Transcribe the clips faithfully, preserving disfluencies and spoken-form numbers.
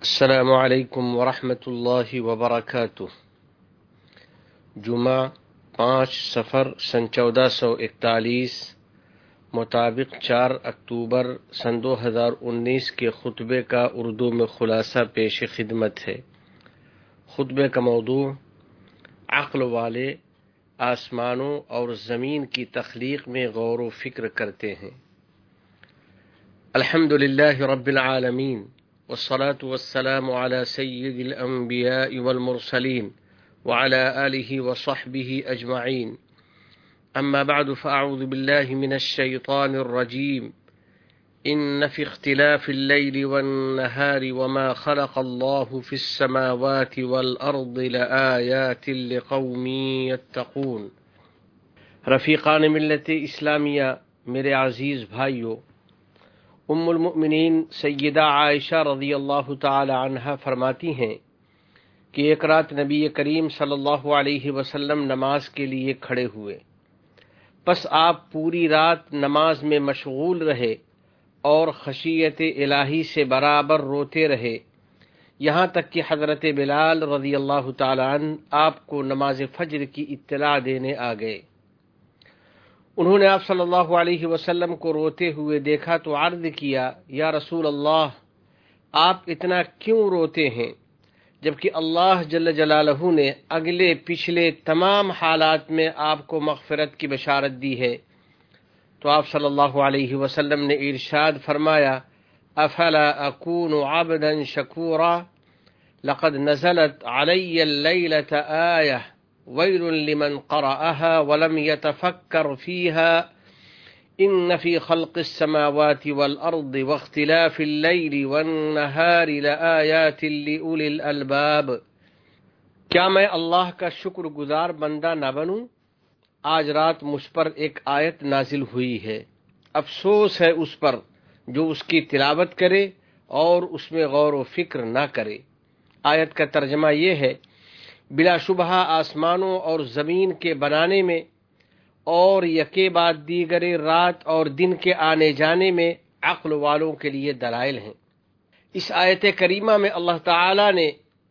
السلام علیکم ورحمۃ اللہ وبرکاتہ۔ جمعہ پانچ سفر سن چودہ سو اکتالیس مطابق چار اکتوبر سن دو ہزار انیس کے خطبے کا اردو میں خلاصہ پیش خدمت ہے۔ خطبے کا موضوع عقل والے آسمانوں اور زمین کی تخلیق میں غور و فکر کرتے ہیں۔ الحمد للہ رب العالمین والصلاة والسلام على سید الانبیاء والمرسلین وعلى آلہ وصحبہ اجمعین، اما بعد فاعوذ باللہ من الشیطان الرجیم۔ ان فی اختلاف اللیل والنہار وما خلق اللہ فی السماوات والارض لآیات لقوم یتقون۔ رفیقان ملت اسلامیہ، میرے عزیز بھائیو، ام المؤمنین سیدہ عائشہ رضی اللہ تعالی عنہا فرماتی ہیں کہ ایک رات نبی کریم صلی اللہ علیہ وسلم نماز کے لیے کھڑے ہوئے، پس آپ پوری رات نماز میں مشغول رہے اور خشیت الہی سے برابر روتے رہے، یہاں تک کہ حضرت بلال رضی اللہ تعالی عنہ آپ کو نماز فجر کی اطلاع دینے آ گئے۔ انہوں نے آپ صلی اللہ علیہ وسلم کو روتے ہوئے دیکھا تو عرض کیا، یا رسول اللہ، آپ اتنا کیوں روتے ہیں جبکہ اللہ جل جلالہ نے اگلے پچھلے تمام حالات میں آپ کو مغفرت کی بشارت دی ہے؟ تو آپ صلی اللہ علیہ وسلم نے ارشاد فرمایا، افلا اکون عبدا شکورا لقد نزلت علی اللیلۃ آیہ ویل لمن قرأها ولم يتفکر فيها ان فی خلق السماوات والارض واختلاف اللیل والنہار لآیات لأولی الالباب۔ کیا میں اللہ کا شکر گزار بندہ نہ بنوں؟ آج رات مجھ پر ایک آیت نازل ہوئی ہے، افسوس ہے اس پر جو اس کی تلاوت کرے اور اس میں غور و فکر نہ کرے۔ آیت کا ترجمہ یہ ہے، بلا شبہ آسمانوں اور زمین کے بنانے میں اور یکے بعد دیگر رات اور دن کے آنے جانے میں عقل والوں کے لیے دلائل ہیں۔ اس آیت کریمہ میں اللہ تعالی نے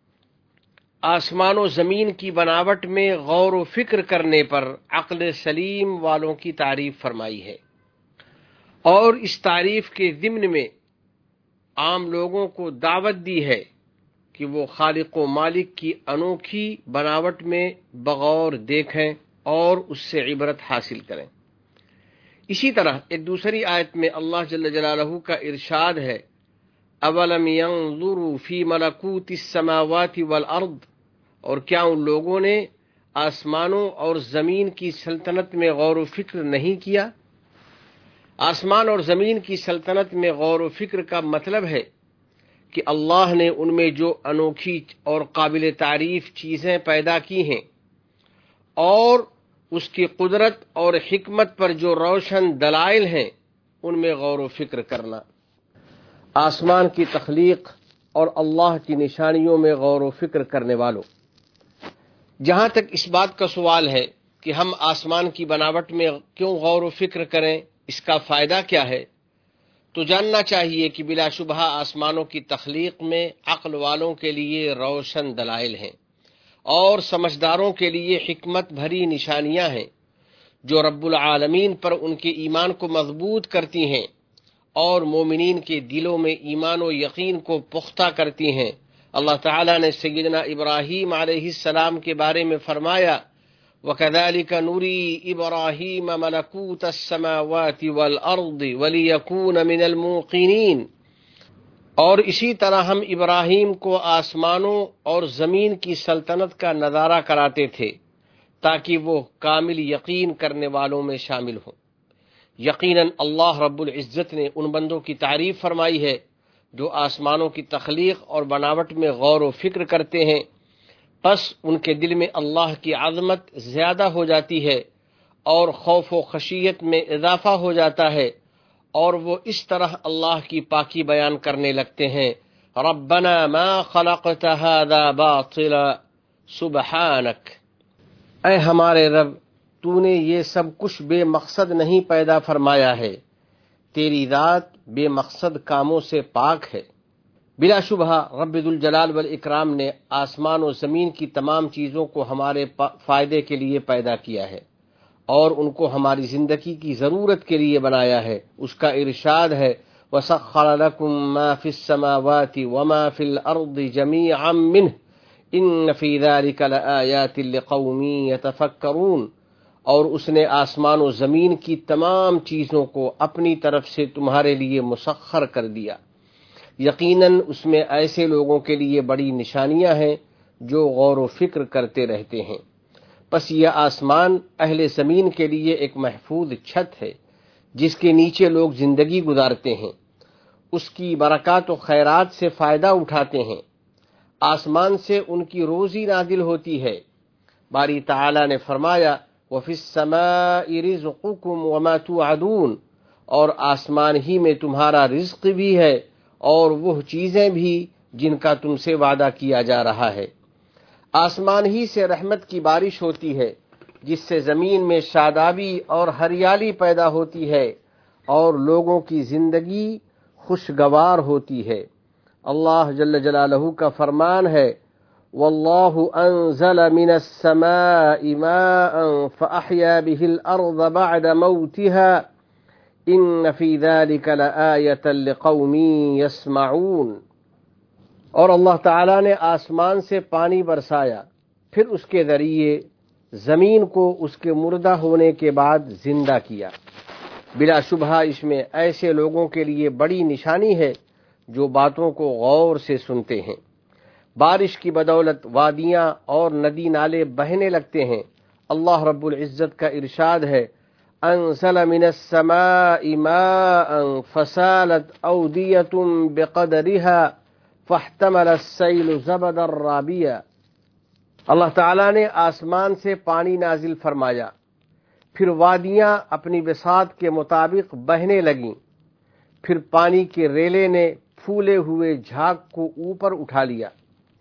آسمان و زمین کی بناوٹ میں غور و فکر کرنے پر عقل سلیم والوں کی تعریف فرمائی ہے، اور اس تعریف کے ضمن میں عام لوگوں کو دعوت دی ہے کہ وہ خالق و مالک کی انوکھی بناوٹ میں بغور دیکھیں اور اس سے عبرت حاصل کریں۔ اسی طرح ایک دوسری آیت میں اللہ جل جلالہ کا ارشاد ہے، اولم ينظروا فی ملکوت السماوات والارض، اور کیا ان لوگوں نے آسمانوں اور زمین کی سلطنت میں غور و فکر نہیں کیا؟ آسمان اور زمین کی سلطنت میں غور و فکر کا مطلب ہے کہ اللہ نے ان میں جو انوکھی اور قابل تعریف چیزیں پیدا کی ہیں اور اس کی قدرت اور حکمت پر جو روشن دلائل ہیں، ان میں غور و فکر کرنا۔ آسمان کی تخلیق اور اللہ کی نشانیوں میں غور و فکر کرنے والوں، جہاں تک اس بات کا سوال ہے کہ ہم آسمان کی بناوٹ میں کیوں غور و فکر کریں، اس کا فائدہ کیا ہے، تو جاننا چاہیے کہ بلا شبہ آسمانوں کی تخلیق میں عقل والوں کے لیے روشن دلائل ہیں اور سمجھداروں کے لیے حکمت بھری نشانیاں ہیں، جو رب العالمین پر ان کے ایمان کو مضبوط کرتی ہیں اور مومنین کے دلوں میں ایمان و یقین کو پختہ کرتی ہیں۔ اللہ تعالیٰ نے سیدنا ابراہیم علیہ السلام کے بارے میں فرمایا، وَكَذَلِكَ نُرِي إِبْرَاهِيمَ مَلَكُوتَ السَّمَاوَاتِ وَالْأَرْضِ وَلِيَكُونَ مِنَ الْمُوقِنِينَ، اور اسی طرح ہم ابراہیم کو آسمانوں اور زمین کی سلطنت کا نظارہ کراتے تھے تاکہ وہ کامل یقین کرنے والوں میں شامل ہوں۔ یقیناً اللہ رب العزت نے ان بندوں کی تعریف فرمائی ہے جو آسمانوں کی تخلیق اور بناوٹ میں غور و فکر کرتے ہیں، پس ان کے دل میں اللہ کی عظمت زیادہ ہو جاتی ہے اور خوف و خشیت میں اضافہ ہو جاتا ہے، اور وہ اس طرح اللہ کی پاکی بیان کرنے لگتے ہیں، ربنا ما خلقت هذا باطلا سبحانک، اے ہمارے رب، تو نے یہ سب کچھ بے مقصد نہیں پیدا فرمایا ہے، تیری ذات بے مقصد کاموں سے پاک ہے۔ بلا شبہ رب ذوالجلال والاکرام نے آسمان و زمین کی تمام چیزوں کو ہمارے فائدے کے لیے پیدا کیا ہے اور ان کو ہماری زندگی کی ضرورت کے لیے بنایا ہے۔ اس کا ارشاد ہے وَسَخَّرَ لَكُم مَّا فِي السَّمَاوَاتِ وَمَا فِي الْأَرْضِ جَمِيعًا مِّنْهُ إِنَّ فِي ذَلِكَ لَآيَاتٍ لِقَوْمٍ يَتَفَكَّرُونَ، اور اس نے آسمان و زمین کی تمام چیزوں کو اپنی طرف سے تمہارے لیے مسخر کر دیا، یقیناً اس میں ایسے لوگوں کے لیے بڑی نشانیاں ہیں جو غور و فکر کرتے رہتے ہیں۔ پس یہ آسمان اہل زمین کے لیے ایک محفوظ چھت ہے جس کے نیچے لوگ زندگی گزارتے ہیں، اس کی برکات و خیرات سے فائدہ اٹھاتے ہیں، آسمان سے ان کی روزی نازل ہوتی ہے۔ باری تعالی نے فرمایا وَفِي السَّمَاءِ رِزْقُكُمْ وَمَا تُوعَدُونَ، اور آسمان ہی میں تمہارا رزق بھی ہے اور وہ چیزیں بھی جن کا تم سے وعدہ کیا جا رہا ہے۔ آسمان ہی سے رحمت کی بارش ہوتی ہے جس سے زمین میں شادابی اور ہریالی پیدا ہوتی ہے اور لوگوں کی زندگی خوشگوار ہوتی ہے۔ اللہ جل جلالہ کا فرمان ہے وَاللَّهُ أَنزَلَ مِنَ السَّمَاءِ مَاءً فَأَحْيَا بِهِ الْأَرْضَ بَعْدَ مَوْتِهَا إِنَّ فِي ذَلِكَ لَآيَةً لِقَوْمٍ يَسْمَعُونَ، اور اللہ تعالی نے آسمان سے پانی برسایا، پھر اس کے ذریعے زمین کو اس کے مردہ ہونے کے بعد زندہ کیا۔ بلا شبہ اس میں ایسے لوگوں کے لیے بڑی نشانی ہے جو باتوں کو غور سے سنتے ہیں۔ بارش کی بدولت وادیاں اور ندی نالے بہنے لگتے ہیں۔ اللہ رب العزت کا ارشاد ہے انزل من السماء ماء فسالت اودیة بقدرها فاحتمل السیل زبدا رابیا، اللہ تعالیٰ نے آسمان سے پانی نازل فرمایا، پھر وادیاں اپنی بساط کے مطابق بہنے لگیں، پھر پانی کے ریلے نے پھولے ہوئے جھاگ کو اوپر اٹھا لیا۔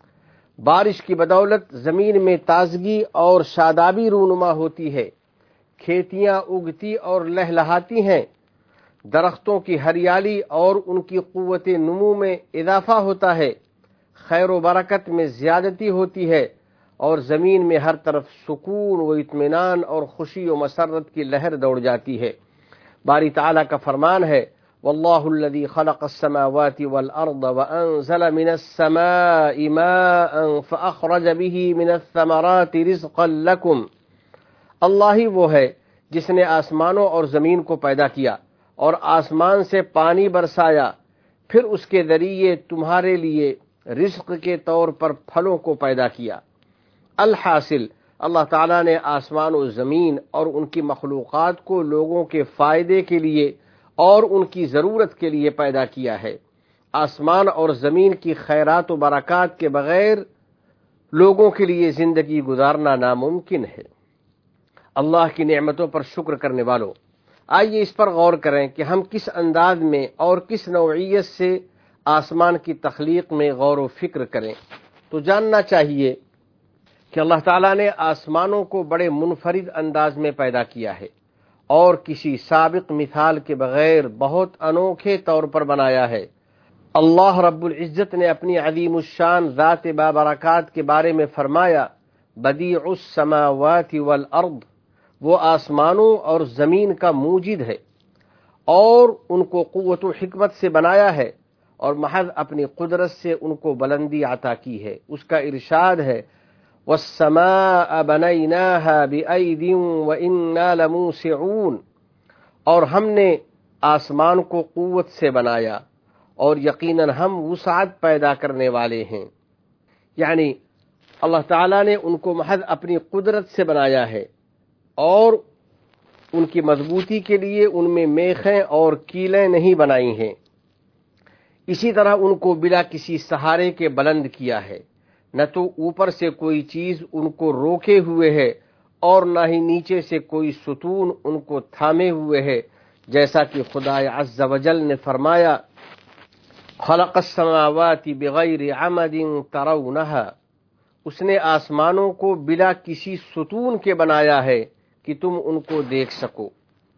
بارش کی بدولت زمین میں تازگی اور شادابی رونما ہوتی ہے، کھیتیاں اگتی اور لہلہاتی ہیں، درختوں کی ہریالی اور ان کی قوت نمو میں اضافہ ہوتا ہے، خیر و برکت میں زیادتی ہوتی ہے اور زمین میں ہر طرف سکون و اطمینان اور خوشی و مسرت کی لہر دوڑ جاتی ہے۔ باری تعالیٰ کا فرمان ہے وَاللَّهُ الَّذِي خَلَقَ السَّمَاوَاتِ وَالْأَرْضَ وَأَنزَلَ مِنَ السَّمَاءِ مَاءً فَأَخْرَجَ بِهِ مِنَ الثَّمَرَاتِ رِزْقًا لَكُمْ، اللہ ہی وہ ہے جس نے آسمانوں اور زمین کو پیدا کیا اور آسمان سے پانی برسایا، پھر اس کے ذریعے تمہارے لیے رزق کے طور پر پھلوں کو پیدا کیا۔ الحاصل اللہ تعالیٰ نے آسمان و زمین اور ان کی مخلوقات کو لوگوں کے فائدے کے لیے اور ان کی ضرورت کے لیے پیدا کیا ہے۔ آسمان اور زمین کی خیرات و برکات کے بغیر لوگوں کے لیے زندگی گزارنا ناممکن ہے۔ اللہ کی نعمتوں پر شکر کرنے والوں، آئیے اس پر غور کریں کہ ہم کس انداز میں اور کس نوعیت سے آسمان کی تخلیق میں غور و فکر کریں تو جاننا چاہیے کہ اللہ تعالیٰ نے آسمانوں کو بڑے منفرد انداز میں پیدا کیا ہے اور کسی سابق مثال کے بغیر بہت انوکھے طور پر بنایا ہے۔ اللہ رب العزت نے اپنی عظیم الشان ذات بابرکات کے بارے میں فرمایا بدیع السماوات والارض، وہ آسمانوں اور زمین کا موجد ہے اور ان کو قوت و حکمت سے بنایا ہے اور محض اپنی قدرت سے ان کو بلندی عطا کی ہے۔ اس کا ارشاد ہے وَالسَّمَاءَ بَنَيْنَاهَا بِأَيْدٍ وَإِنَّا لَمُوسِعُونَ، اور ہم نے آسمان کو قوت سے بنایا اور یقیناً ہم وسعت پیدا کرنے والے ہیں۔ یعنی اللہ تعالیٰ نے ان کو محض اپنی قدرت سے بنایا ہے اور ان کی مضبوطی کے لیے ان میں میخیں اور کیلیں نہیں بنائی ہیں، اسی طرح ان کو بلا کسی سہارے کے بلند کیا ہے، نہ تو اوپر سے کوئی چیز ان کو روکے ہوئے ہے اور نہ ہی نیچے سے کوئی ستون ان کو تھامے ہوئے ہے، جیسا کہ خدا عز و جل نے فرمایا خلق السماوات بغیر عمد ترونها، اس نے آسمانوں کو بلا کسی ستون کے بنایا ہے کہ تم ان کو دیکھ سکو۔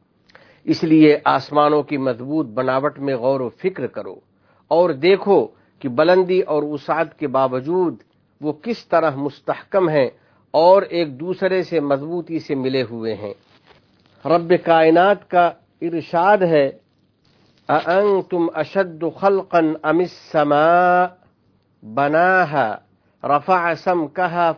اس لیے آسمانوں کی مضبوط بناوٹ میں غور و فکر کرو اور دیکھو کہ بلندی اور وسعت کے باوجود وہ کس طرح مستحکم ہیں اور ایک دوسرے سے مضبوطی سے ملے ہوئے ہیں۔ رب کائنات کا ارشاد ہے، اَأَنتُمْ أَشَدُّ خَلْقًا أَمِ السَّمَاءُ بَنَاهَا رَفَعَ سَمْكَهَا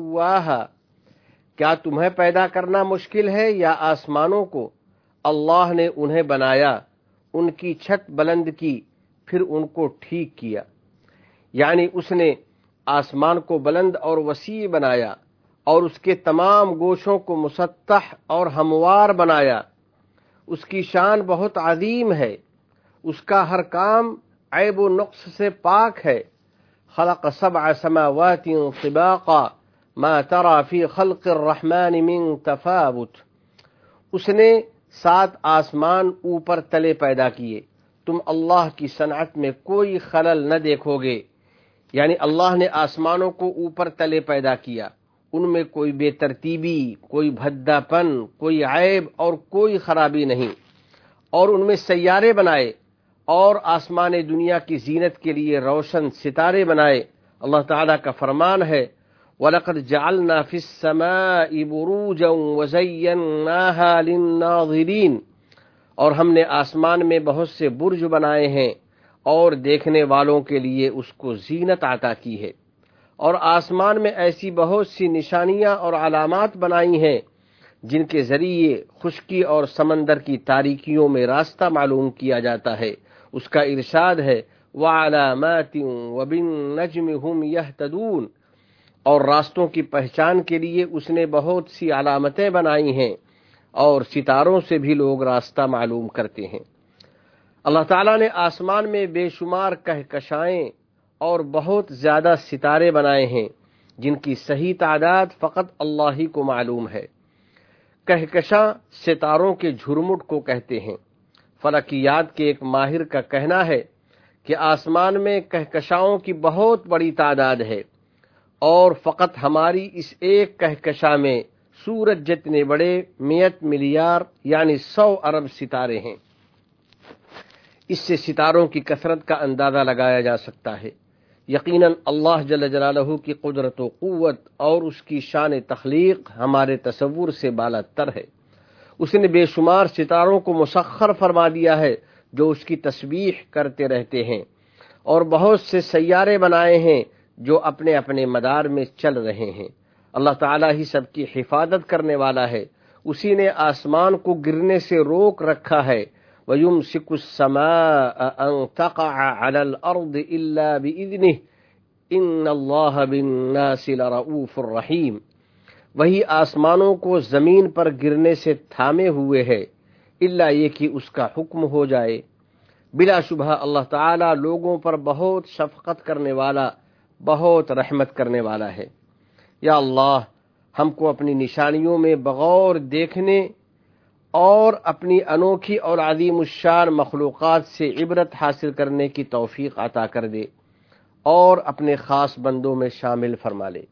فَسَوَّاهَا، کیا تمہیں پیدا کرنا مشکل ہے یا آسمانوں کو؟ اللہ نے انہیں بنایا، ان کی چھت بلند کی، پھر ان کو ٹھیک کیا۔ یعنی اس نے آسمان کو بلند اور وسیع بنایا اور اس کے تمام گوشوں کو مسطح اور ہموار بنایا۔ اس کی شان بہت عظیم ہے، اس کا ہر کام عیب و نقص سے پاک ہے۔ خلق سبع سماوات طباقا ما ترى في خلق الرحمن من تفاوت، اس نے سات آسمان اوپر تلے پیدا کیے، تم اللہ کی صنعت میں کوئی خلل نہ دیکھو گے۔ یعنی اللہ نے آسمانوں کو اوپر تلے پیدا کیا، ان میں کوئی بے ترتیبی، کوئی بھدا پن، کوئی عیب اور کوئی خرابی نہیں، اور ان میں سیارے بنائے اور آسمان دنیا کی زینت کے لیے روشن ستارے بنائے۔ اللہ تعالیٰ کا فرمان ہے، وَلَقَدْ جَعَلْنَا فِي السَّمَاءِ بُرُوجًا وَزَيَّنَّاهَا لِلنَّاظِرِينَ، اور ہم نے آسمان میں بہت سے برج بنائے ہیں اور دیکھنے والوں کے لیے اس کو زینت عطا کی ہے، اور آسمان میں ایسی بہت سی نشانیاں اور علامات بنائی ہیں جن کے ذریعے خشکی اور سمندر کی تاریکیوں میں راستہ معلوم کیا جاتا ہے۔ اس کا ارشاد ہے، وَعَلَامَاتٍ وَبِالنَّجْمِ هُمْ يَهْتَدُونَ، اور راستوں کی پہچان کے لیے اس نے بہت سی علامتیں بنائی ہیں اور ستاروں سے بھی لوگ راستہ معلوم کرتے ہیں۔ اللہ تعالیٰ نے آسمان میں بے شمار کہکشائیں اور بہت زیادہ ستارے بنائے ہیں جن کی صحیح تعداد فقط اللہ ہی کو معلوم ہے۔ کہکشاں ستاروں کے جھرمٹ کو کہتے ہیں۔ فلکیات کے ایک ماہر کا کہنا ہے کہ آسمان میں کہکشاؤں کی بہت بڑی تعداد ہے، اور فقط ہماری اس ایک کہکشاں میں سورج جتنے بڑے میت ملیار یعنی سو ارب ستارے ہیں۔ اس سے ستاروں کی کثرت کا اندازہ لگایا جا سکتا ہے۔ یقیناً اللہ جل جلالہ کی قدرت و قوت اور اس کی شان تخلیق ہمارے تصور سے بالاتر ہے۔ اس نے بے شمار ستاروں کو مسخر فرما دیا ہے جو اس کی تسبیح کرتے رہتے ہیں، اور بہت سے سیارے بنائے ہیں جو اپنے اپنے مدار میں چل رہے ہیں۔ اللہ تعالیٰ ہی سب کی حفاظت کرنے والا ہے، اسی نے آسمان کو گرنے سے روک رکھا ہے۔ وَيُمْسِكُ السَّمَاءَ أَن تَقَعَ عَلَى الْأَرْضِ إِلَّا بِإِذْنِهِ إِنَّ اللَّهَ بِالنَّاسِ لَرَءُوفٌ رَحِيمٌ، وہی آسمانوں کو زمین پر گرنے سے تھامے ہوئے ہے، الا یہ کہ اس کا حکم ہو جائے۔ بلا شبہ اللہ تعالیٰ لوگوں پر بہت شفقت کرنے والا، بہت رحمت کرنے والا ہے۔ یا اللہ، ہم کو اپنی نشانیوں میں بغور دیکھنے اور اپنی انوکھی اور عظیم الشان مخلوقات سے عبرت حاصل کرنے کی توفیق عطا کر دے اور اپنے خاص بندوں میں شامل فرما لے۔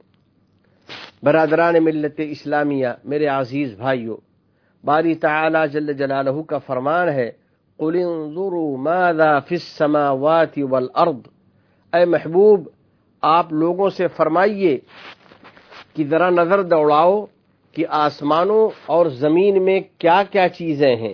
برادران ملت اسلامیہ، میرے عزیز بھائیو، باری تعالی جل جلالہ کا فرمان ہے، قُلِ انظُرُوا مَاذَا فِي السَّمَاوَاتِ وَالْأَرْضِ، اے محبوب آپ لوگوں سے فرمائیے کہ ذرا نظر دوڑاؤ کہ آسمانوں اور زمین میں کیا کیا چیزیں ہیں۔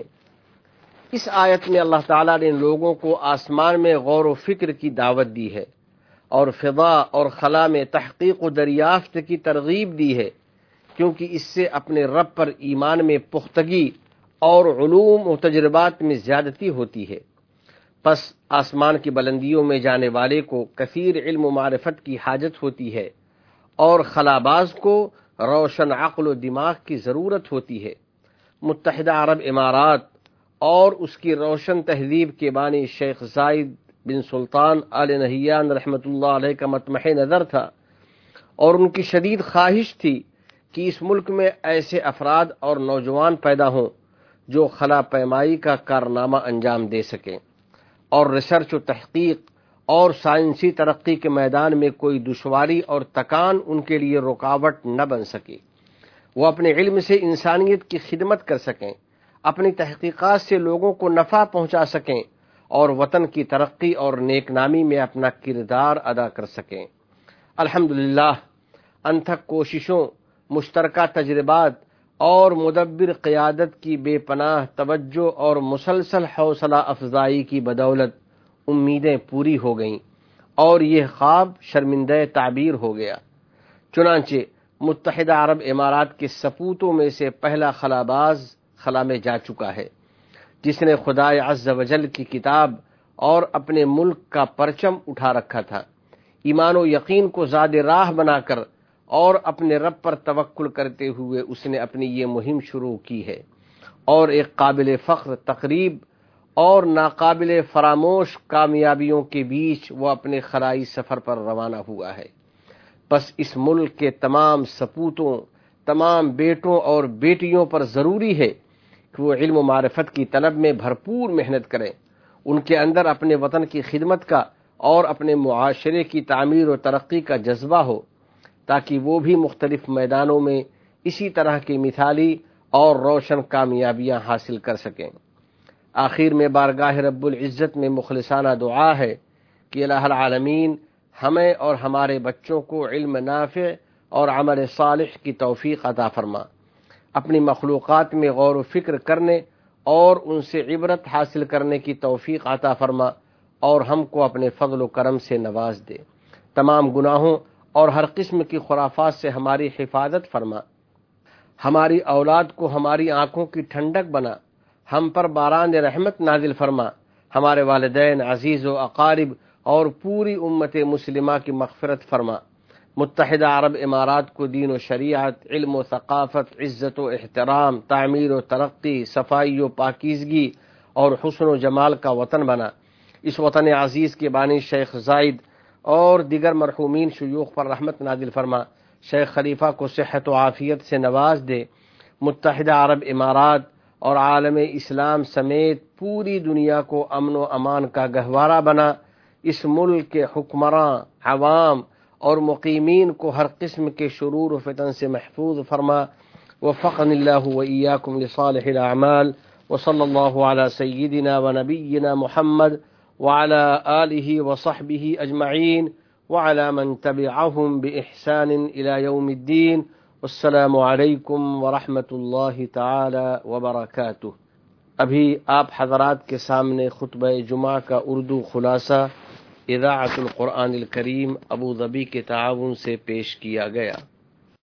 اس آیت میں اللہ تعالیٰ نے لوگوں کو آسمان میں غور و فکر کی دعوت دی ہے اور فضا اور خلا میں تحقیق و دریافت کی ترغیب دی ہے، کیونکہ اس سے اپنے رب پر ایمان میں پختگی اور علوم و تجربات میں زیادتی ہوتی ہے۔ پس آسمان کی بلندیوں میں جانے والے کو کثیر علم و معرفت کی حاجت ہوتی ہے، اور خلاباز کو روشن عقل و دماغ کی ضرورت ہوتی ہے۔ متحدہ عرب امارات اور اس کی روشن تہذیب کے بانی شیخ زائد بن سلطان آل نہیان رحمۃ اللہ علیہ کا مطمح نظر تھا، اور ان کی شدید خواہش تھی کہ اس ملک میں ایسے افراد اور نوجوان پیدا ہوں جو خلا پیمائی کا کارنامہ انجام دے سکیں، اور ریسرچ و تحقیق اور سائنسی ترقی کے میدان میں کوئی دشواری اور تکان ان کے لیے رکاوٹ نہ بن سکے۔ وہ اپنے علم سے انسانیت کی خدمت کر سکیں، اپنی تحقیقات سے لوگوں کو نفع پہنچا سکیں، اور وطن کی ترقی اور نیک نامی میں اپنا کردار ادا کر سکیں۔ الحمدللہ انتھک کوششوں، مشترکہ تجربات اور مدبر قیادت کی بے پناہ توجہ اور مسلسل حوصلہ افزائی کی بدولت امیدیں پوری ہو گئیں اور یہ خواب شرمندہ تعبیر ہو گیا۔ چنانچہ متحدہ عرب امارات کے سپوتوں میں سے پہلا خلاباز خلا میں جا چکا ہے، جس نے خدائے عز و جل کی کتاب اور اپنے ملک کا پرچم اٹھا رکھا تھا۔ ایمان و یقین کو زاد راہ بنا کر اور اپنے رب پر توکل کرتے ہوئے اس نے اپنی یہ مہم شروع کی ہے، اور ایک قابل فخر تقریب اور ناقابل فراموش کامیابیوں کے بیچ وہ اپنے خلائی سفر پر روانہ ہوا ہے۔ بس اس ملک کے تمام سپوتوں، تمام بیٹوں اور بیٹیوں پر ضروری ہے کہ وہ علم و معرفت کی طلب میں بھرپور محنت کریں، ان کے اندر اپنے وطن کی خدمت کا اور اپنے معاشرے کی تعمیر و ترقی کا جذبہ ہو، تاکہ وہ بھی مختلف میدانوں میں اسی طرح کی مثالی اور روشن کامیابیاں حاصل کر سکیں۔ آخر میں بارگاہ رب العزت میں مخلصانہ دعا ہے کہ الہ العالمین ہمیں اور ہمارے بچوں کو علم نافع اور عمل صالح کی توفیق عطا فرما، اپنی مخلوقات میں غور و فکر کرنے اور ان سے عبرت حاصل کرنے کی توفیق عطا فرما، اور ہم کو اپنے فضل و کرم سے نواز دے، تمام گناہوں اور ہر قسم کی خرافات سے ہماری حفاظت فرما، ہماری اولاد کو ہماری آنکھوں کی ٹھنڈک بنا، ہم پر باران رحمت نازل فرما، ہمارے والدین، عزیز و اقارب اور پوری امت مسلمہ کی مغفرت فرما۔ متحدہ عرب امارات کو دین و شریعت، علم و ثقافت، عزت و احترام، تعمیر و ترقی، صفائی و پاکیزگی اور حسن و جمال کا وطن بنا۔ اس وطن عزیز کے بانی شیخ زائد اور دیگر مرحومین شیوخ پر رحمت نازل فرما، شیخ خلیفہ کو صحت و عافیت سے نواز دے، متحدہ عرب امارات اور عالم اسلام سمیت پوری دنیا کو امن و امان کا گہوارہ بنا، اس ملک کے حکمراں، عوام اور مقیمین کو ہر قسم کے شرور و فتن سے محفوظ فرما۔ وفقنی اللہ و ایاکم لصالح الاعمال، وصلی اللہ علی سیدنا و نبینا محمد وعلى آله وصحبه أجمعين وعلى من تبعهم بإحسان إلى يوم الدين، والسلام علیکم ورحمۃ اللہ تعالی وبرکاتہ۔ ابھی آپ حضرات کے سامنے خطبہ جمعہ کا اردو خلاصہ اذاعۃ القرآن الکریم ابوظبی کے تعاون سے پیش کیا گیا۔